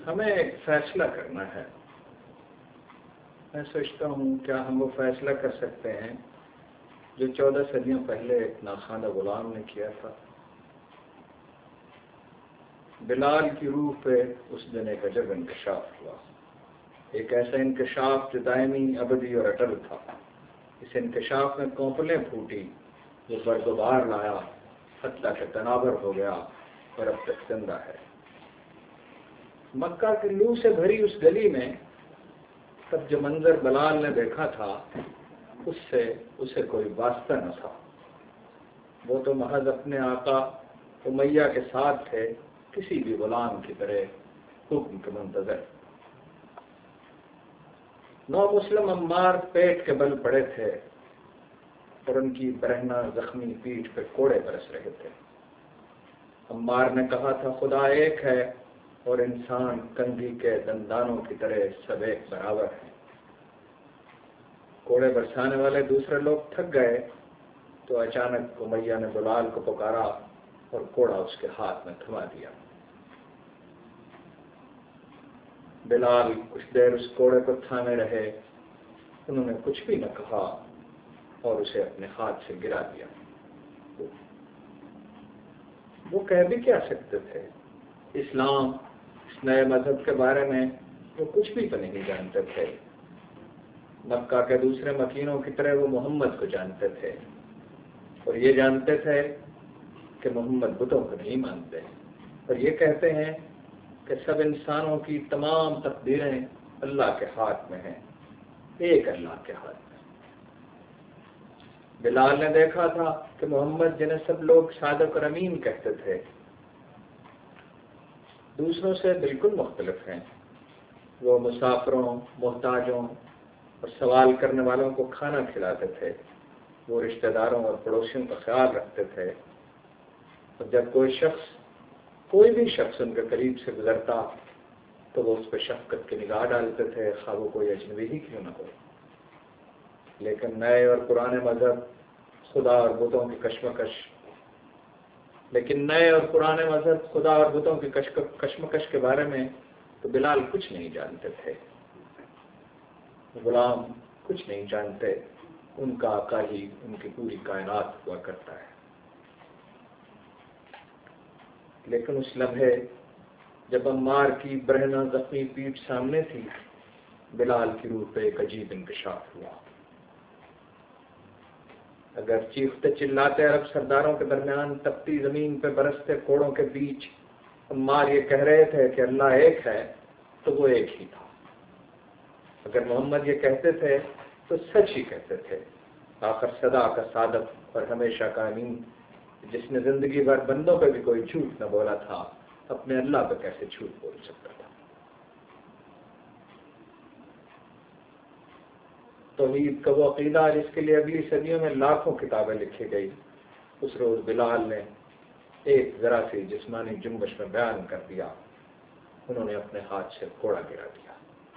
ہمیں ایک فیصلہ کرنا ہے. میں سوچتا ہوں کیا ہم وہ فیصلہ کر سکتے ہیں جو 14 صدیوں پہلے ایک ناخواندہ غلام نے کیا تھا. بلال کی روح پہ اس دن ایک عجب انکشاف ہوا، ایک ایسا انکشاف جو دائمی، ابدی اور اٹل تھا. اس انکشاف میں کونپلیں پھوٹی، جو برگبار لایا، حتیٰ کہ تناور ہو گیا اور اب تک زندہ ہے. مکہ کی لو سے بھری اس گلی میں تب جو منظر بلال نے دیکھا تھا اس سے اسے کوئی واسطہ نہ تھا. وہ تو محض اپنے آقا امیہ کے ساتھ تھے، کسی بھی غلام کی طرح حکم کے منتظر. نو مسلم عمار پیٹ کے بل پڑے تھے اور ان کی برہنہ زخمی پیٹھ پہ کوڑے برس رہے تھے. عمار نے کہا تھا خدا ایک ہے اور انسان کندھی کے دندانوں کی طرح سب ایک برابر ہیں. کوڑے برسانے والے دوسرے لوگ تھک گئے تو اچانک امیہ نے بلال کو پکارا اور کوڑا اس کے ہاتھ میں تھما دیا. بلال کچھ دیر اس کوڑے کو تھامے رہے. انہوں نے کچھ بھی نہ کہا اور اسے اپنے ہاتھ سے گرا دیا. وہ کہہ بھی کیا سکتے تھے؟ اسلام، اس نئے مذہب کے بارے میں وہ کچھ بھی تو نہیں جانتے تھے. مکہ کے دوسرے مکینوں کی طرح وہ محمد کو جانتے تھے اور یہ جانتے تھے کہ محمد بتوں کو نہیں مانتے، اور یہ کہتے ہیں کہ سب انسانوں کی تمام تقدیریں اللہ کے ہاتھ میں ہیں، ایک اللہ کے ہاتھ میں. بلال نے دیکھا تھا کہ محمد، جنہیں سب لوگ صادق اور امین کہتے تھے، دوسروں سے بالکل مختلف ہیں. وہ مسافروں، محتاجوں اور سوال کرنے والوں کو کھانا کھلاتے تھے. وہ رشتہ داروں اور پڑوسیوں کا خیال رکھتے تھے، اور جب کوئی بھی شخص ان کے قریب سے گزرتا تو وہ اس پہ شفقت کی نگاہ ڈالتے تھے، خواہ وہ کوئی اجنبی ہی کیوں نہ ہو. لیکن نئے اور پرانے مذہب، خدا اور بتوں کی کشمکش کے بارے میں تو بلال کچھ نہیں جانتے تھے. غلام کچھ نہیں جانتے، ان کا آقا ہی ان کی پوری کائنات ہوا کرتا ہے. لیکن اس لمحے جب عمار کی برہنہ زخمی پیٹھ سامنے تھی، بلال کی روح پہ ایک عجیب انکشاف ہوا. اگر چیختے چلاتے عرب سرداروں کے درمیان تپتی زمین پہ برستے کوڑوں کے بیچ عمار یہ کہہ رہے تھے کہ اللہ ایک ہے، تو وہ ایک ہی تھا. اگر محمد یہ کہتے تھے تو سچ ہی کہتے تھے. آخر صدا کا صادق اور ہمیشہ کا امین، جس نے زندگی بھر بندوں پہ بھی کوئی جھوٹ نہ بولا تھا، اپنے اللہ پہ کیسے جھوٹ بول سکتا تھا؟ توحید کا وہ عقیدہ جس کے لیے اگلی صدیوں میں لاکھوں کتابیں لکھی گئی، اس روز بلال نے ایک ذرا سی جسمانی جنبش میں بیان کر دیا. انہوں نے اپنے ہاتھ سے کوڑا گرا دیا.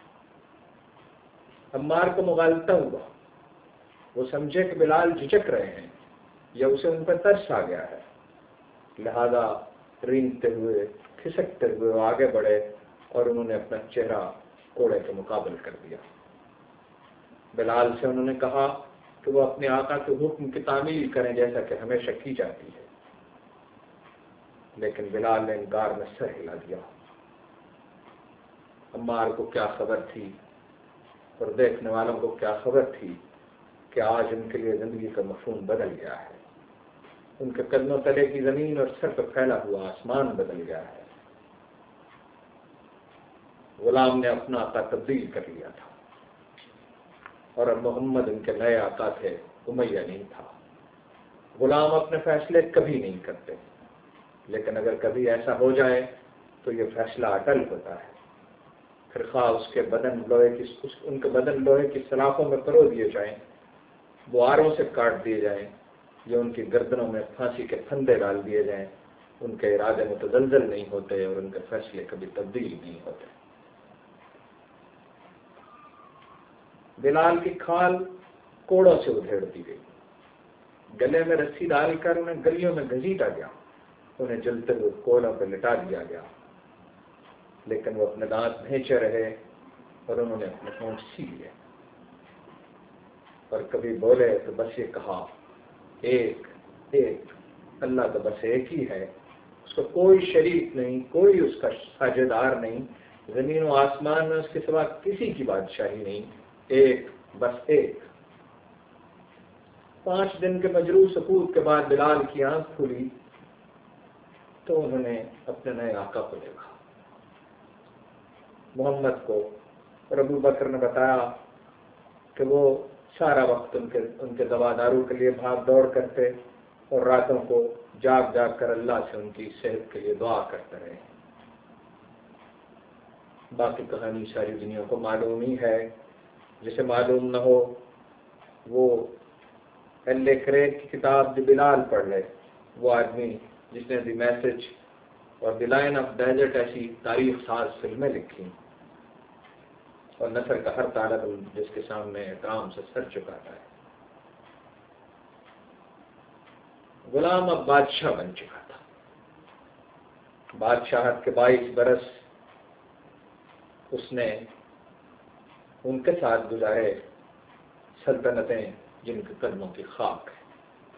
عمار کو مغالطہ ہوا. وہ سمجھے کہ بلال جھجک رہے ہیں یا اسے ان پر ترس آ گیا ہے، لہذا رینگتے ہوئے، کھسکتے ہوئے وہ آگے بڑھے اور انہوں نے اپنا چہرہ کوڑے کے مقابل کر دیا. بلال سے انہوں نے کہا کہ وہ اپنے آقا کے حکم کی تعمیل کریں جیسا کہ ہمیشہ کی جاتی ہے. لیکن بلال نے انکار میں سر ہلا دیا. عمار کو کیا خبر تھی اور دیکھنے والوں کو کیا خبر تھی کہ آج ان کے لیے زندگی کا مفہوم بدل گیا ہے. ان کے قدموں تلے کی زمین اور سر پر پھیلا ہوا آسمان بدل گیا ہے. غلام نے اپنا آقا تبدیل کر لیا تھا اور اب محمد ان کے نئے آقا تھے، امیہ نہیں تھا. غلام اپنے فیصلے کبھی نہیں کرتے، لیکن اگر کبھی ایسا ہو جائے تو یہ فیصلہ اٹل ہوتا ہے. پھر خواہ ان کے بدن لوہے کی سلاخوں میں پرو دیے جائیں، بواروں سے کاٹ دیے جائیں، یا ان کی گردنوں میں پھانسی کے پھندے ڈال دیے جائیں، ان کے ارادے متزلزل نہیں ہوتے اور ان کے فیصلے کبھی تبدیل نہیں ہوتے. بلال کی کھال کوڑوں سے ادھیڑ دی گئی. گلے میں رسی ڈال کر انہیں گلیوں میں گھسیٹا گیا. انہیں جلتے ہوئے کوڑوں پہ لٹا دیا گیا. لیکن وہ اپنے دانت بھینچے رہے اور انہوں نے اپنے ہونٹ سی لیے، اور کبھی بولے تو بس یہ کہا ایک ایک، اللہ تو بس ایک ہی ہے، اس کو کوئی شریک نہیں، کوئی اس کا ساجھیدار نہیں، زمین و آسمان میں اس کے سوا کسی کی بادشاہی نہیں، ایک بس ایک۔ 5 دن کے مجروح سکوت کے بعد بلال کی آنکھ کھلی تو انہوں نے اپنے نئے آقا کو دیکھا، محمد کو، اور ابو بکر نے بتایا کہ وہ سارا وقت ان کے دوا دارو کے لیے بھاگ دوڑ کرتے اور راتوں کو جاگ جاگ کر اللہ سے ان کی صحت کے لیے دعا کرتے رہے۔ باقی کہانی ساری دنیا کو معلوم ہی ہے، جسے معلوم نہ ہو وہ ایل کریگ کی کتاب دی بلال پڑھ لے، وہ آدمی جس نے دی میسج اور دی لائن آف ڈیزرٹ ایسی تاریخ ساز فلمیں لکھی، اور نثر کا ہر طالب علم جس کے سامنے احترام سے سر چکاتا ہے۔ غلام اب بادشاہ بن چکا تھا، بادشاہت کے 22 برس اس نے ان کے ساتھ گزارے، سلطنتیں جن کے قدموں کی خاک ہے،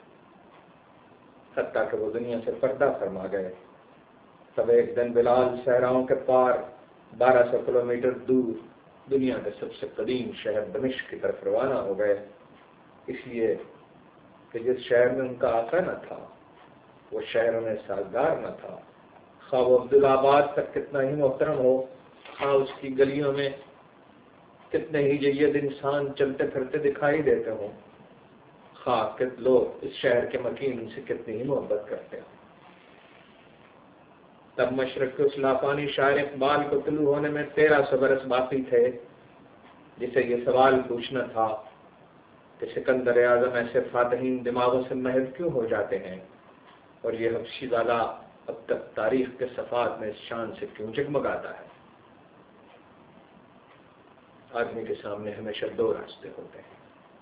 حتیٰ کہ وہ دنیا سے پردہ فرما گئے۔ تب ایک دن بلال صحراؤں کے پار 1200 کلومیٹر دور دنیا کے سب سے قدیم شہر دمشق کی طرف روانہ ہو گئے، اس لیے کہ جس شہر میں ان کا آقا نہ تھا وہ شہر انہیں سازگار نہ تھا، خواہ وہ عبدالآباد تک کتنا ہی محترم ہو، خواہ اس کی گلیوں میں کتنے ہی جید انسان چلتے پھرتے دکھائی دیتے ہوں، خواہ کہ لوگ اس شہر کے مکین ان سے کتنی ہی محبت کرتے ہوں۔ تب مشرق کے اس لافانی شاعر اقبال کو طلوع ہونے میں 1300 برس باقی تھے، جسے یہ سوال پوچھنا تھا کہ سکندر اعظم ایسے فاتحین دماغوں سے محو کیوں ہو جاتے ہیں، اور یہ حبشی زادہ اب تک تاریخ کے صفحات میں اس شان سے کیوں جگمگاتا ہے۔ آدمی کے سامنے ہمیشہ 2 راستے ہوتے ہیں،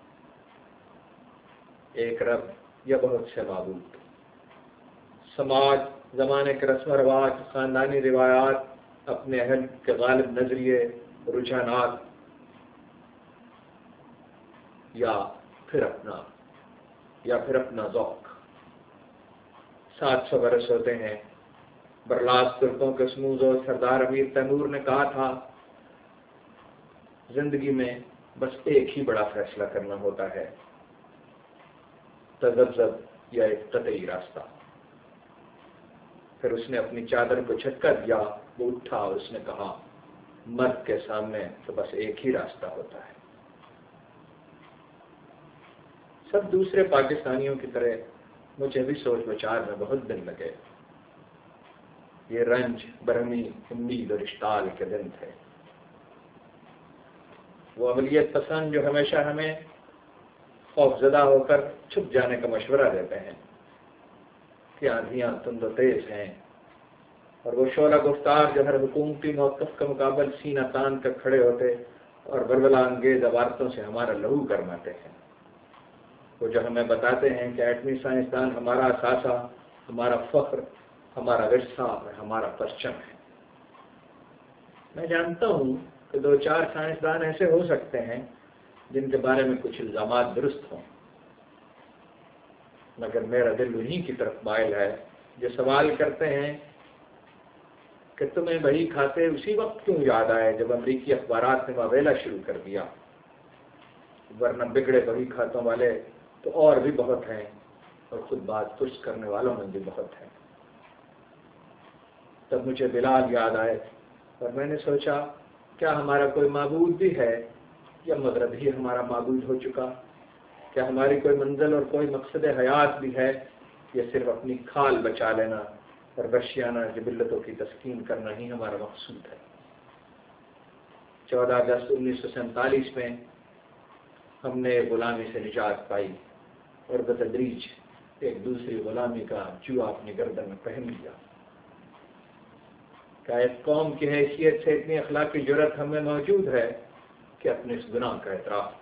ایک رب یا بہت سے معبود۔ سماج، زمانے کے رسم و رواج، خاندانی روایات، اپنے اہل کے غالب نظریے، رجحانات، یا پھر اپنا ذوق۔ 700 برس ہوتے ہیں۔ برلاس ترکوں کے سموز و سردار امیر تیمور نے کہا تھا، زندگی میں بس ایک ہی بڑا فیصلہ کرنا ہوتا ہے، تذبذب یا ایک قطعی راستہ۔ پھر اس نے اپنی چادر کو جھٹکا دیا، وہ اٹھا اور اس نے کہا، مرد کے سامنے تو بس ایک ہی راستہ ہوتا ہے۔ سب دوسرے پاکستانیوں کی طرح مجھے بھی سوچ بچار میں بہت دن لگے۔ یہ رنج، برہمی، امید اور اشتعال کے دن تھے۔ وہ عملیت پسند جو ہمیشہ ہمیں خوفزدہ ہو کر چھپ جانے کا مشورہ دیتے ہیں کہ آندھیاں تند و تیز ہیں، اور وہ شعلہ گفتار جو ہر حکومتی موقف کا مقابل سینہ تان کر کھڑے ہوتے اور ولولہ انگیز عبارتوں سے ہمارا لہو گرماتے ہیں، وہ جو ہمیں بتاتے ہیں کہ ایٹمی سائنسدان ہمارا اثاثہ، ہمارا فخر، ہمارا ورثہ اور ہمارا پرچم ہے۔ میں جانتا ہوں کہ 2-4 سائنسدان ایسے ہو سکتے ہیں جن کے بارے میں کچھ الزامات درست ہوں، مگر میرا دل انہی کی طرف مائل ہے جو سوال کرتے ہیں کہ تمہیں بہی کھاتے اسی وقت کیوں یاد آئے جب امریکی اخبارات نے واویلا شروع کر دیا، ورنہ بگڑے بہی کھاتوں والے تو اور بھی بہت ہیں، اور خود بات درست کرنے والوں میں بھی بہت ہیں۔ تب مجھے بلال یاد آئے، اور میں نے سوچا کیا ہمارا کوئی معبود بھی ہے، یا مغرب ہی ہمارا معبود ہو چکا؟ کیا ہماری کوئی منزل اور کوئی مقصد حیات بھی ہے، یا صرف اپنی کھال بچا لینا اور وحشیانہ جبلتوں کی تسکین کرنا ہی ہمارا مقصود ہے؟ 14 اگست 1947 میں ہم نے غلامی سے نجات پائی اور بتدریج ایک دوسری غلامی کا جوا اپنی گردن میں پہن لیا۔ کیا ایک قوم کی حیثیت سے اتنی اخلاقی جرأت ہم میں موجود ہے کہ اپنے اس گناہ کا اعتراف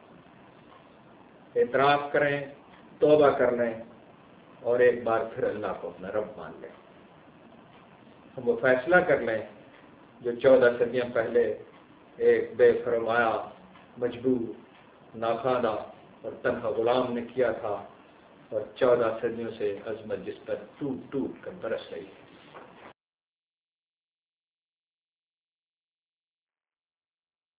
کریں، توبہ کر لیں، اور ایک بار پھر اللہ کو اپنا رب مان لیں؟ ہم وہ فیصلہ کر لیں جو 14 صدیاں پہلے ایک بے فرمایا، مجبور، ناخواندہ اور تنہا غلام نے کیا تھا، اور 14 صدیوں سے عظمت جس پر ٹوٹ ٹوٹ کر برس رہی ہے۔